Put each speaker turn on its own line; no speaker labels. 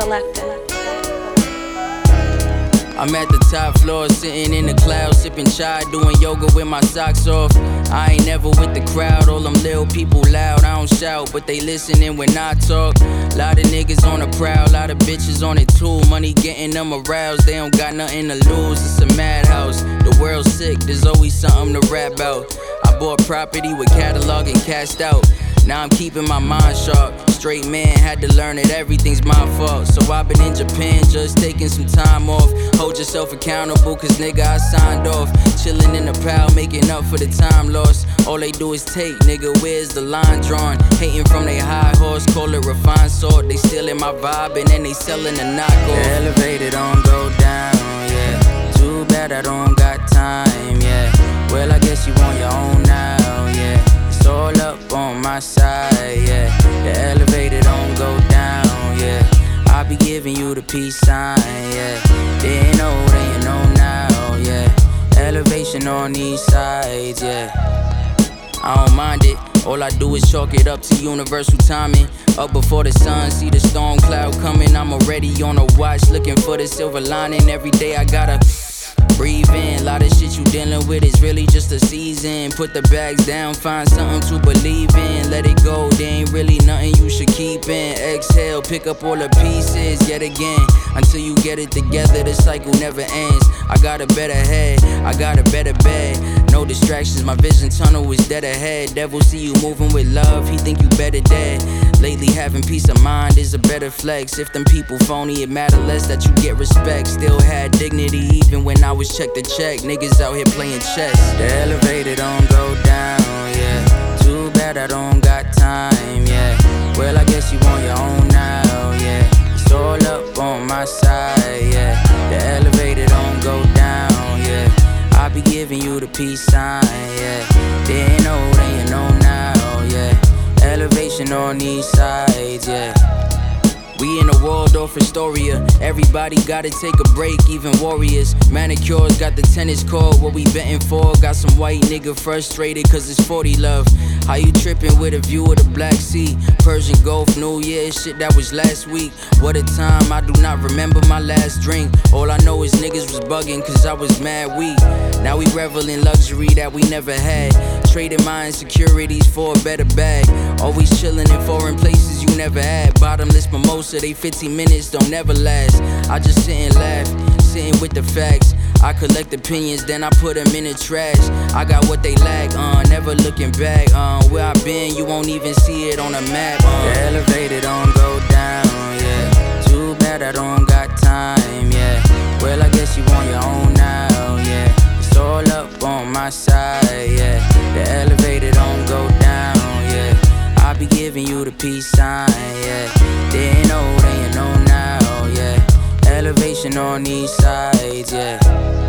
Selector.
I'm at the top floor, sitting in the clouds, sipping chai, doing yoga with my socks off. I ain't never with the crowd, all them little people loud. I don't shout, but they listening when I talk. Lot of niggas on the prowl, lot of bitches on it too. Money getting them aroused, they don't got nothing to lose. It's a madhouse, the world's sick, there's always something to rap about. I bought property with catalog and cashed out. Now I'm keeping my mind sharp. Straight man, had to learn that everything's my fault. So I've been in Japan, just taking some time off. Hold yourself accountable, cause nigga, I signed off. Chillin' in the pal, making up for the time lost. All they do is take, nigga, where's the line drawn? Hating from they high horse, call it refined salt. They stealing my vibe and then they selling the knockoff. The elevator don't go down, yeah. Too bad I don't got time, yeah. Well, I guess you on your own now, yeah. It's all up on my side, yeah. The elevator don't go down, yeah. I be giving you the peace sign, yeah. Didn't know, then you know now, yeah. Elevation on these sides, yeah. I don't mind it, all I do is chalk it up to universal timing. Up before the sun, see the storm cloud coming. I'm already on a watch, looking for the silver lining. Every day I gotta breathe in, lot of shit you dealing with is really just a season. Put the bags down, find something to believe in. Let it go, there ain't really nothing you should keep in. Exhale, pick up all the pieces yet again. Until you get it together, the cycle never ends. I got a better head, I got a better bed. No distractions, my vision tunnel is dead ahead. Devil see you moving with love, he think you better dead. Lately having peace of mind is a better flex. If them people phony, it matter less that you get respect. Still had dignity even when I was check to check. Niggas out here playing chess. The elevator don't go down, yeah. Too bad I don't got time, yeah. Well, I guess you on your own now, yeah. It's all up on my side, yeah. The elevator don't go down, yeah. I be giving you the peace sign, yeah. Didn't know, then you know now, yeah. Elevation on these sides, yeah. We in the Waldorf Astoria. Everybody gotta take a break, even warriors. Manicures got the tennis court, what we betting for. Got some white nigga frustrated cause it's 40 love. How you trippin' with a view of the Black Sea? Persian Gulf, New Year, shit that was last week. What a time, I do not remember my last drink. All I know is niggas was bugging cause I was mad weak. Now we revel in luxury that we never had. Trading my insecurities for a better bag. Always chillin' in foreign places you never had. Bottomless mimosa, they 15 minutes don't never last. I just sit and laugh, sitting with the facts. I collect opinions, then I put them in the trash. I got what they lack, never looking back. Where I been, you won't even see it on a map. The elevator don't go down, yeah. Too bad I don't got time, yeah. Well, I guess you on your own now, yeah. It's all up on my side, yeah. The elevator don't go down, yeah. I be giving you the peace sign, yeah. Didn't know, then you know now, yeah. Elevation on these sides, yeah.